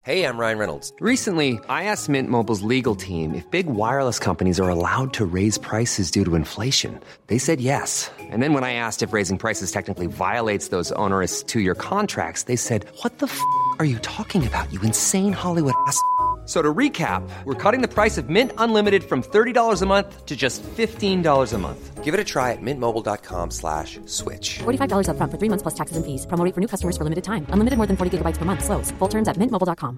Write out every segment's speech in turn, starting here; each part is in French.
Hey, I'm Ryan Reynolds. Recently, I asked Mint Mobile's legal team if big wireless companies are allowed to raise prices due to inflation. They said yes. And then when I asked if raising prices technically violates those onerous two-year contracts, they said, "What the f*** are you talking about, you insane Hollywood ass?" So to recap, we're cutting the price of Mint Unlimited from $30 a month to just $15 a month. Give it a try at mintmobile.com/switch. $45 up front for 3 months plus taxes and fees. Promo rate for new customers for limited time. Unlimited more than 40 gigabytes per month. Slows full terms at mintmobile.com.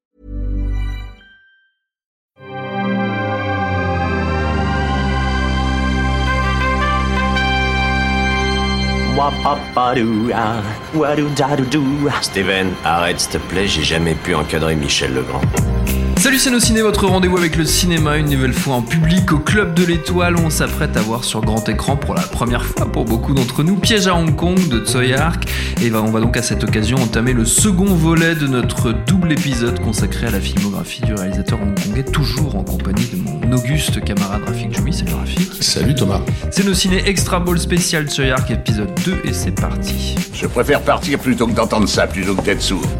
Steven, arrête s'il te plaît, j'ai jamais pu encadrer Michel Legrand. Salut c'est nos ciné, votre rendez-vous avec le cinéma, une nouvelle fois en public au Club de l'Étoile où on s'apprête à voir sur grand écran pour la première fois pour beaucoup d'entre nous Piège à Hong Kong de Tsui Hark. Et on va donc à cette occasion entamer le second volet de notre double épisode consacré à la filmographie du réalisateur hongkongais, toujours en compagnie de mon auguste camarade Rafik Djoumi. Salut Rafik. Salut Thomas. C'est nos ciné Extra Ball spécial Tsui Hark épisode 2 et c'est parti. Je préfère partir plutôt que d'entendre ça, plutôt que d'être sourd.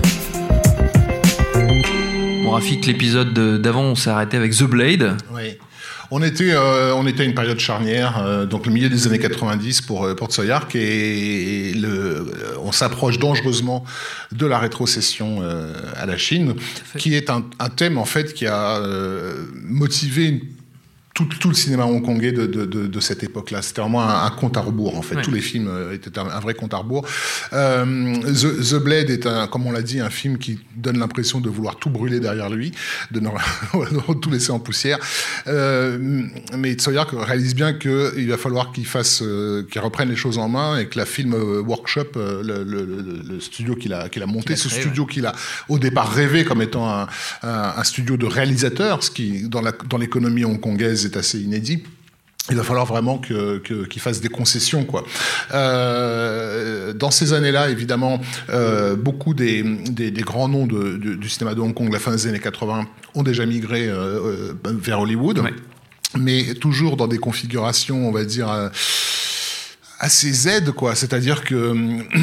Rafik, l'épisode d'avant, on s'est arrêté avec The Blade. Oui. On était à une période charnière, donc le milieu des années 90 pour Tsui Hark, et on s'approche dangereusement de la rétrocession à la Chine, qui est un thème en fait qui a motivé tout le cinéma hongkongais de cette époque-là. C'était vraiment un compte à rebours, en fait. Ouais. Tous les films étaient un vrai compte à rebours. The Blade est, comme on l'a dit, un film qui donne l'impression de vouloir tout brûler derrière lui, de tout laisser en poussière. Mais Tsui Hark réalise bien qu'il va falloir qu'il reprenne les choses en main, et que la Film Workshop, le studio qu'il a monté, studio qu'il a au départ rêvé comme étant un studio de réalisateurs, ce qui, dans l'économie hongkongaise, est assez inédit. Il va falloir vraiment qu'il fasse des concessions, quoi. Dans ces années-là, évidemment, beaucoup des grands noms du cinéma de Hong Kong de la fin des années 80 ont déjà migré vers Hollywood, ouais. Mais toujours dans des configurations, on va dire, assez Z, quoi. C'est-à-dire que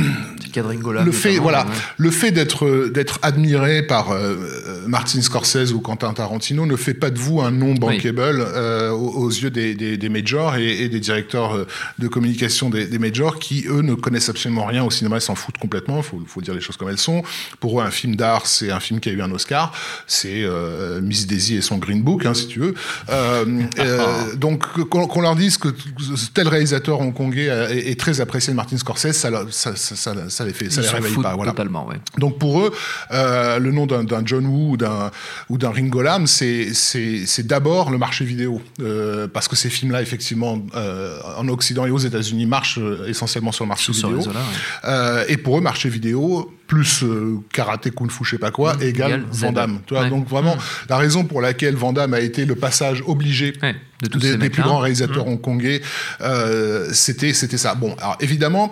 le fait d'être admiré par Martin Scorsese ou Quentin Tarantino ne fait pas de vous un nom bankable, oui. Aux yeux des majors et des directeurs de communication des majors, qui eux ne connaissent absolument rien au cinéma, ils s'en foutent complètement. Faut dire les choses comme elles sont. Pour eux, un film d'art, c'est un film qui a eu un Oscar. C'est Miss Daisy et son Green Book, hein, si tu veux. Donc qu'on leur dise que tel réalisateur hongkongais est très apprécié de Martin Scorsese, ça les réveille pas. Voilà. Totalement, ouais. Donc pour eux, le nom d'un John Woo ou d'un Ringo Lam, c'est d'abord le marché vidéo, parce que ces films-là, effectivement, en Occident et aux États-Unis, marchent essentiellement sur le marché vidéo. Ouais. Et pour eux, marché vidéo plus karaté, kung-fu, je sais pas quoi, égale Van Damme. Tu vois, ouais. Donc vraiment, la raison pour laquelle Van Damme a été le passage obligé des plus grands réalisateurs hongkongais, c'était ça. Bon, alors évidemment,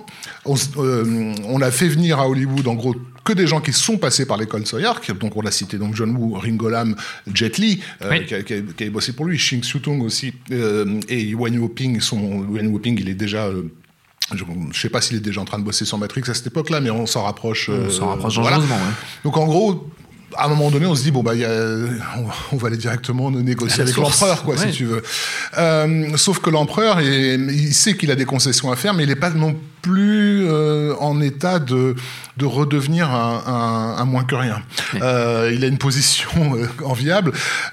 on a fait venir à Hollywood, en gros, que des gens qui sont passés par l'école Tsui Hark. Donc on l'a cité, donc John Woo, Ringo Lam, Jet Li, qui a bossé pour lui, Shing Xiutung aussi, et Wen Wuoping. Wen Wuoping, il est déjà... je ne sais pas s'il est déjà en train de bosser sur Matrix à cette époque-là, mais on s'en rapproche. On s'en rapproche dangereusement, voilà. Ouais. Donc en gros... À un moment donné, on se dit, on va aller directement négocier avec l'empereur, quoi, si tu veux. Sauf que l'empereur, il sait qu'il a des concessions à faire, mais il n'est pas non plus en état de redevenir un moins que rien. Il a une position enviable.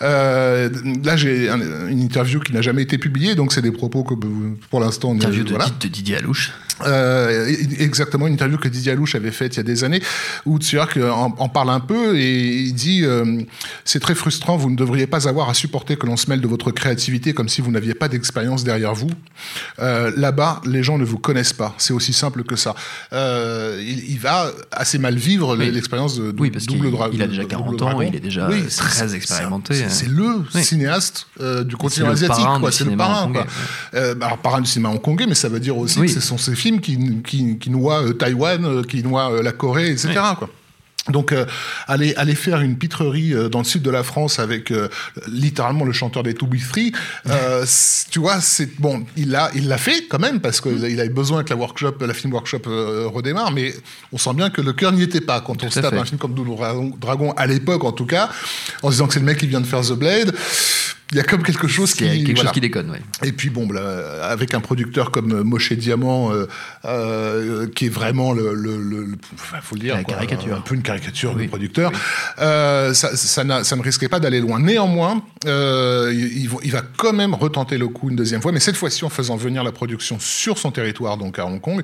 Là, j'ai une interview qui n'a jamais été publiée, donc c'est des propos que, pour l'instant... Interview de Didier Alouche. Exactement, une interview que Didier Alouche avait faite il y a des années, où Tsui Hark en parle un peu, et il dit c'est très frustrant, vous ne devriez pas avoir à supporter que l'on se mêle de votre créativité comme si vous n'aviez pas d'expérience derrière vous. Là-bas, les gens ne vous connaissent pas, c'est aussi simple que ça. Il va assez mal vivre l'expérience de Double Dragon. Il a déjà 40 ans, il est déjà très expérimenté. C'est le cinéaste du continent asiatique, quoi. C'est le parrain, quoi. Alors, parrain du cinéma hongkongais, mais ça veut dire aussi que ce sont ces films qui noient Taïwan, qui noient la Corée, etc. quoi. Donc aller faire une pitrerie dans le sud de la France avec littéralement le chanteur des To Be Free, tu vois, c'est bon, il l'a fait quand même parce qu'il avait besoin que la film workshop redémarre, mais on sent bien que le cœur n'y était pas quand on se tape un film comme Double Dragon à l'époque en tout cas, en se disant que c'est le mec qui vient de faire The Blade. Il y a comme quelque chose qui déconne, ouais. Et puis bon, avec un producteur comme Moshe Diamant, qui est vraiment faut le dire, un peu une caricature du producteur, ça ne risquait pas d'aller loin. Néanmoins, il va quand même retenter le coup une deuxième fois, mais cette fois-ci en faisant venir la production sur son territoire, donc à Hong Kong.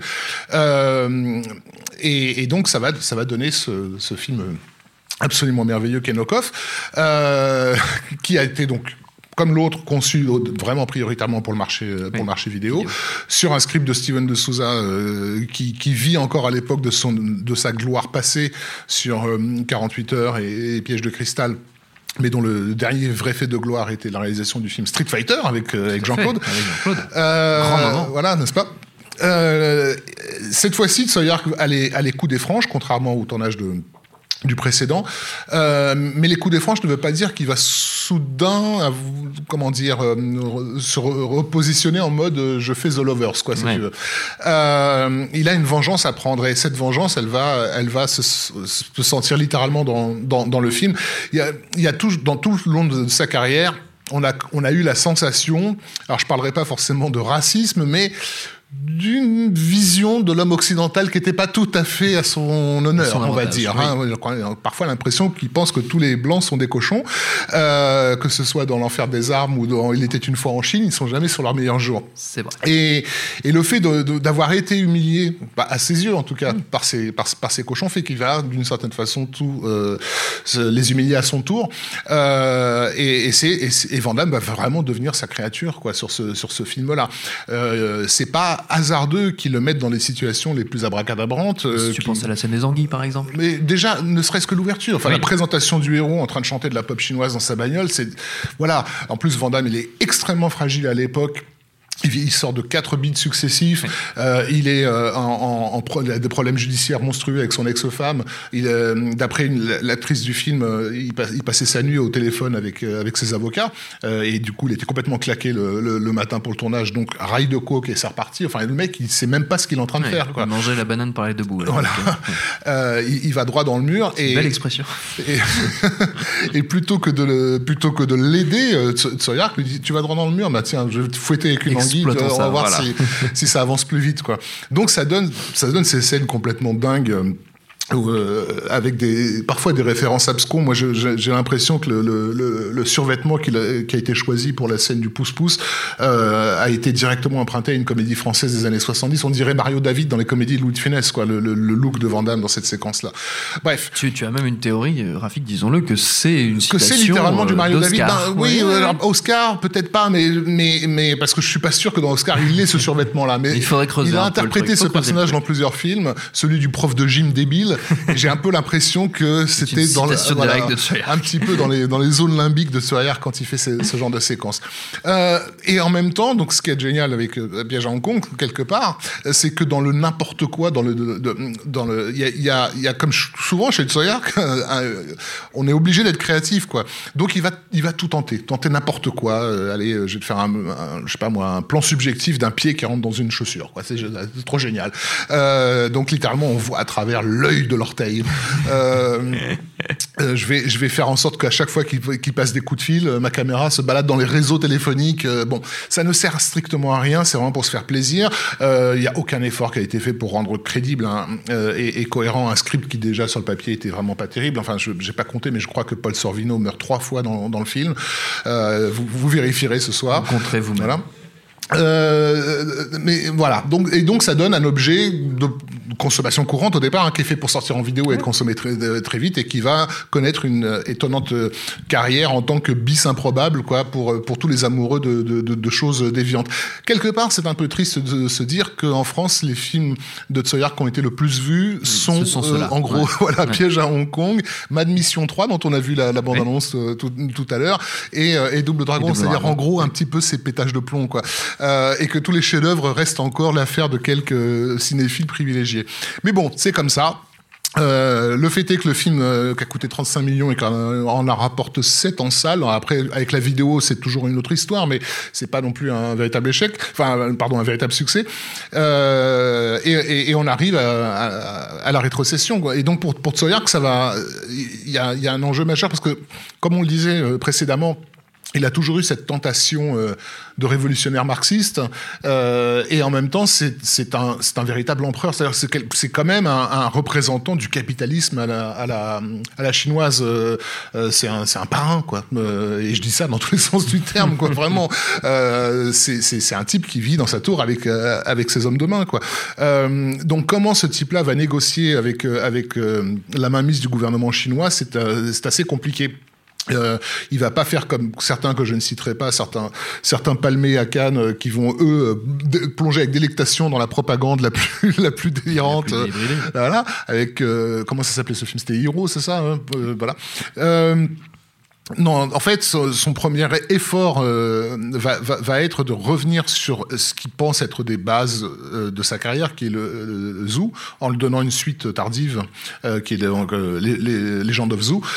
Et donc ça va donner ce film absolument merveilleux qu'est Knock Off, qui a été donc, comme l'autre, conçu vraiment prioritairement pour le marché vidéo, sur un script de Steven de Souza qui vit encore à l'époque de sa gloire passée sur 48 heures et Piège de cristal, mais dont le dernier vrai fait de gloire était la réalisation du film Street Fighter avec Jean-Claude. Grand moment. Voilà, n'est-ce pas ? Cette fois-ci, Tsui-Hark a les coups des franges, contrairement au tournage du précédent, mais les coups des franges ne veut pas dire qu'il va soudain, se repositionner en mode je fais The Lovers, quoi, si tu veux. Il a une vengeance à prendre, et cette vengeance, elle va se sentir littéralement dans le film. Il y a dans tout le long de sa carrière, on a eu la sensation, alors je parlerai pas forcément de racisme, mais d'une vision de l'homme occidental qui n'était pas tout à fait à son honneur, on va dire. Parfois l'impression qu'il pense que tous les blancs sont des cochons, que ce soit dans l'enfer des armes ou dans Il était une fois en Chine, ils sont jamais sur leur meilleur jour. C'est vrai. Et le fait d'avoir été humilié, à ses yeux en tout cas, par ces cochons, fait qu'il va d'une certaine façon les humilier à son tour. Et Van Damme va vraiment devenir sa créature, quoi, sur ce film-là. C'est pas hasardeux qu'ils le mettent dans les situations les plus abracadabrantes. Si tu penses à la scène des anguilles, par exemple. Mais déjà, ne serait-ce que l'ouverture. La présentation du héros en train de chanter de la pop chinoise dans sa bagnole, voilà. En plus, Van Damme, il est extrêmement fragile à l'époque. Il sort de 4 bides successifs. Il est il a des problèmes judiciaires monstrueux avec son ex-femme. D'après l'actrice du film, il passait sa nuit au téléphone avec ses avocats. Et du coup, il était complètement claqué le matin pour le tournage. Donc, rail de coke et c'est reparti. Enfin, le mec, il sait même pas ce qu'il est en train de faire, quoi. Manger la banane par les deux bouts. Voilà. Il va droit dans le mur. Belle expression. Et plutôt que de l'aider, Tsui-Hark lui dit, tu vas droit dans le mur. Bah tiens, je vais te fouetter avec une anguille. On va voir si ça avance plus vite, quoi. Donc ça donne ces scènes complètement dingues. Avec parfois des références abscons. Moi, j'ai l'impression que le survêtement qui a été choisi pour la scène du pouce-pouce a été directement emprunté à une comédie française des années 70. On dirait Mario David dans les comédies de Louis de Funès, quoi, le look de Van Damme dans cette séquence-là. Bref. Tu as même une théorie, Rafik, disons-le, que c'est une citation. Que c'est littéralement du Mario David. Oui, Oscar, peut-être pas, mais parce que je suis pas sûr que dans Oscar il ait ce survêtement-là. Mais il faudrait creuser. Il a interprété ce personnage dans plusieurs films, celui du prof de gym débile. J'ai un peu l'impression que c'était un petit peu dans les zones limbiques de Tsui-Hark quand il fait ce genre de séquence. Et en même temps, donc ce qui est génial avec Piège à Hong Kong, quelque part, c'est que dans le n'importe quoi, il y a comme souvent chez Tsui-Hark, on est obligé d'être créatif, quoi. Donc il va tout tenter n'importe quoi. Allez, je vais te faire un plan subjectif d'un pied qui rentre dans une chaussure, quoi. C'est trop génial. Donc littéralement, on voit à travers l'œil de l'orteil. Je vais faire en sorte qu'à chaque fois qu'il passe des coups de fil, ma caméra se balade dans les réseaux téléphoniques. Bon, ça ne sert strictement à rien, c'est vraiment pour se faire plaisir. Il n'y a aucun effort qui a été fait pour rendre crédible et cohérent un script qui déjà sur le papier était vraiment pas terrible. Enfin, je n'ai pas compté, mais je crois que Paul Sorvino meurt 3 fois dans le film. Vous vérifierez ce soir. Rencontrez vous-même. Voilà. Mais voilà, donc ça donne un objet de consommation courante au départ, qui est fait pour sortir en vidéo et être consommé très vite, et qui va connaître une étonnante carrière en tant que bis improbable, quoi, pour tous les amoureux de choses déviantes. Quelque part, c'est un peu triste de se dire qu'en France, les films de Tsui-Hark qui ont été le plus vus sont en gros, Piège à Hong Kong, Mad Mission 3 dont on a vu la bande-annonce tout à l'heure, et Double Dragon, c'est-à-dire en gros un petit peu ces pétages de plomb, quoi. Et que tous les chefs-d'œuvre restent encore l'affaire de quelques cinéphiles privilégiés. Mais bon, c'est comme ça. Le fait est que le film qui a coûté 35 millions et qu'on en rapporte 7 en salle. Après, avec la vidéo, c'est toujours une autre histoire, mais c'est pas non plus un véritable échec. Enfin, pardon, un véritable succès. Et on arrive à la rétrocession, quoi. Et donc, pour Tsoyark, ça va. Il y a un enjeu majeur parce que, comme on le disait précédemment, il a toujours eu cette tentation de révolutionnaire marxiste, et en même temps, c'est un véritable empereur. C'est-à-dire c'est quand même un représentant du capitalisme à la chinoise. C'est un parrain, quoi. Et je dis ça dans tous les sens du terme, quoi. Vraiment, c'est un type qui vit dans sa tour avec ses hommes de main, quoi. Donc, comment ce type-là va négocier avec la mainmise du gouvernement chinois, c'est assez compliqué. Il va pas faire comme certains que je ne citerai pas, certains palmés à Cannes qui vont eux plonger avec délectation dans la propagande la plus délirante. Voilà, avec comment ça s'appelait ce film, c'était Hero, c'est ça, hein, voilà. Non, en fait, son premier effort va être de revenir sur ce qu'il pense être des bases de sa carrière, qui est le Zoo, en lui donnant une suite tardive, qui est donc les Legend of Zoo.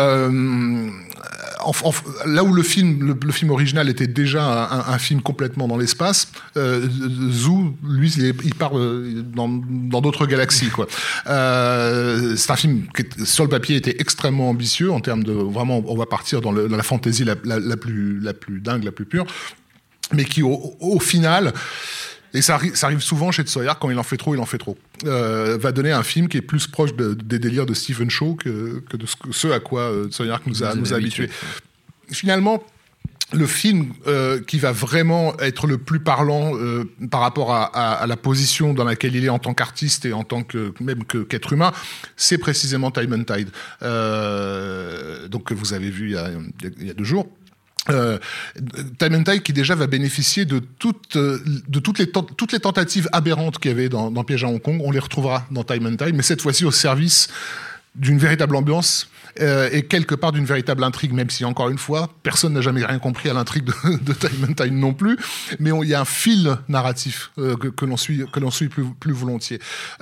Là où le film original était déjà un film complètement dans l'espace, Zoo, lui, il part dans d'autres galaxies, quoi. C'est un film qui, sur le papier, était extrêmement ambitieux en termes de vraiment, on va partir dans la fantaisie la plus dingue, la plus pure, mais qui au final, et ça arrive souvent chez Tsoyark, quand il en fait trop, va donner un film qui est plus proche des délires de Stephen Chow que de ce à quoi Tsoyark nous a habitués. Finalement, le film qui va vraiment être le plus parlant par rapport à la position dans laquelle il est en tant qu'artiste et en tant qu'être humain, c'est précisément Time and Tide, donc que vous avez vu il y a 2 jours. Time and Tide qui déjà va bénéficier de toutes les tentatives aberrantes qu'il y avait dans Piège à Hong Kong. On les retrouvera dans Time and Tide, mais cette fois-ci au service d'une véritable ambiance et quelque part d'une véritable intrigue, même si, encore une fois, personne n'a jamais rien compris à l'intrigue de Time and Tide non plus, mais il y a un fil narratif que l'on suit plus volontiers.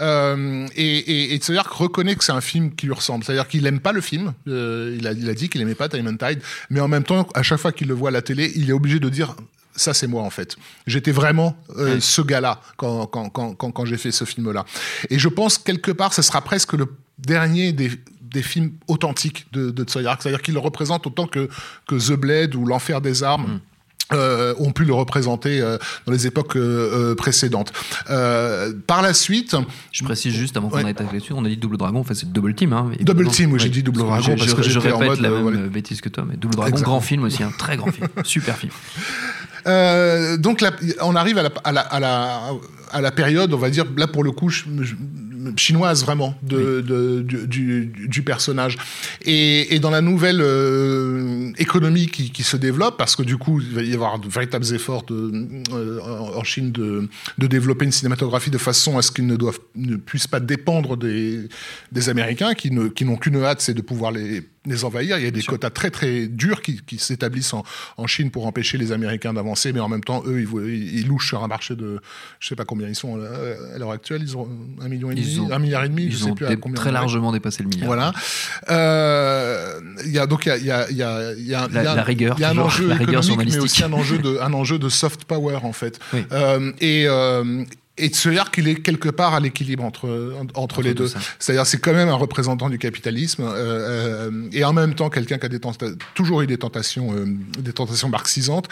Et Tsoyark reconnaît que c'est un film qui lui ressemble, c'est-à-dire qu'il n'aime pas le film, il a dit qu'il n'aimait pas Time and Tide, mais en même temps, à chaque fois qu'il le voit à la télé, il est obligé de dire... Ça, c'est moi, en fait. J'étais vraiment ce gars-là quand j'ai fait ce film-là. Et je pense, quelque part, ce sera presque le dernier des films authentiques de Tsoyark. C'est-à-dire qu'il le représente autant que The Blade ou L'Enfer des Armes. Ont pu le représenter dans les époques précédentes. Par la suite... Je précise juste, avant qu'on aille là-dessus, on a dit Double Dragon, en fait c'est Double Team. Hein, Double Team, oui, j'ai dit Double Dragon parce que je j'étais en répète mode... la même bêtise que toi, mais Double Dragon, exactement. Grand film aussi, un très grand film, super film. Donc là, on arrive à la période, on va dire, là pour le coup, chinoise vraiment du personnage. Et dans la nouvelle économie qui se développe, parce que du coup, il va y avoir de véritables efforts en Chine de développer une cinématographie de façon à ce qu'ils ne puissent pas dépendre des Américains, qui n'ont qu'une hâte, c'est de pouvoir les envahir. Il y a des quotas très très durs qui s'établissent en Chine pour empêcher les Américains d'avancer, mais en même temps, eux, ils louchent sur un marché de, je sais pas combien ils sont à l'heure actuelle, ils ont 1,5 million, 1,5 milliard, je sais plus à combien. Très largement dépassé le milliard. Voilà. Il y a la rigueur, il y a un enjeu économique, mais journalistique. aussi un enjeu de soft power en fait. Oui. Et Tsoyark, il est quelque part à l'équilibre entre les deux. C'est-à-dire, c'est quand même un représentant du capitalisme et en même temps quelqu'un qui a toujours eu des tentations marxisantes.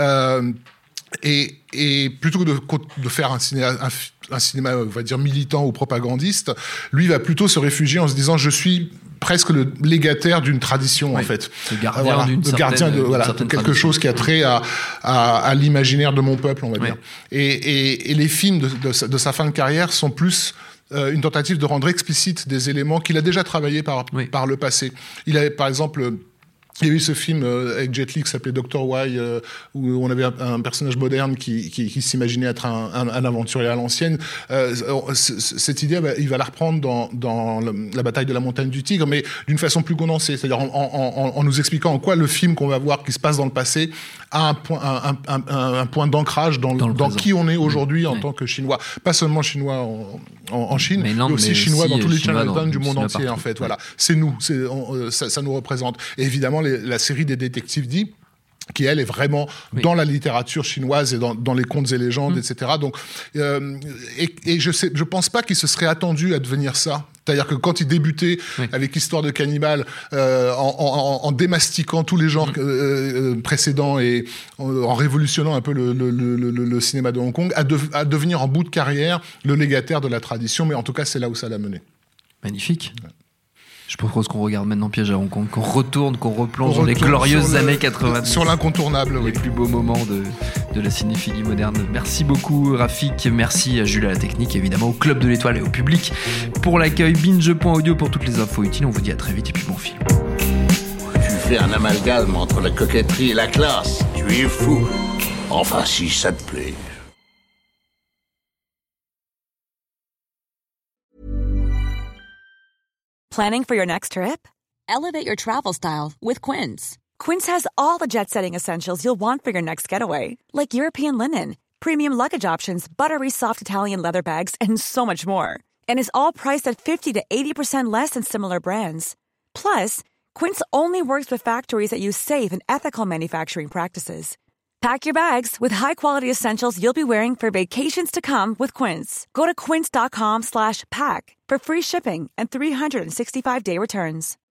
Et plutôt que de faire un cinéma, on va dire, militant ou propagandiste, lui va plutôt se réfugier en se disant « je suis presque le légataire d'une tradition, en fait. » Le gardien d'une certaine quelque chose qui a trait à l'imaginaire de mon peuple, on va dire. Et les films de sa fin de carrière sont plus... une tentative de rendre explicite des éléments qu'il a déjà travaillé par le passé. Il avait, par exemple... Il y a eu ce film avec Jet Li qui s'appelait Dr. Why, où on avait un personnage moderne qui s'imaginait être un aventurier à l'ancienne. Cette idée, il va la reprendre dans la bataille de la montagne du Tigre, mais d'une façon plus condensée, c'est-à-dire en nous expliquant en quoi le film qu'on va voir qui se passe dans le passé a un point d'ancrage dans qui on est aujourd'hui en tant que Chinois. Pas seulement Chinois en Chine, mais aussi Chinois dans tous les Chinatowns du monde entier, en fait. Voilà. C'est nous, ça nous représente. Et évidemment, la série des détectives dit qui elle est vraiment dans la littérature chinoise et dans les contes et légendes, etc. Donc, et je pense pas qu'il se serait attendu à devenir ça. C'est-à-dire que quand il débutait avec Histoire de cannibale, en démastiquant tous les genres précédents et en révolutionnant un peu le cinéma de Hong Kong, à devenir en bout de carrière le légataire de la tradition. Mais en tout cas, c'est là où ça l'a mené. Magnifique. Ouais. Je propose qu'on regarde maintenant Piège à Hong Kong, qu'on replonge dans les glorieuses années 90. Sur l'incontournable, les plus beaux moments de la cinéphilie moderne. Merci beaucoup Rafik, merci à Jules à la technique, évidemment au Club de l'Étoile et au public pour l'accueil. Binge.audio pour toutes les infos utiles. On vous dit à très vite et puis bon film. Tu fais un amalgame entre la coquetterie et la classe. Tu es fou. Enfin, si ça te plaît. Planning for your next trip? Elevate your travel style with Quince. Quince has all the jet-setting essentials you'll want for your next getaway, like European linen, premium luggage options, buttery soft Italian leather bags, and so much more. And is all priced at 50 to 80% less than similar brands. Plus, Quince only works with factories that use safe and ethical manufacturing practices. Pack your bags with high-quality essentials you'll be wearing for vacations to come with Quince. Go to quince.com/pack for free shipping and 365-day returns.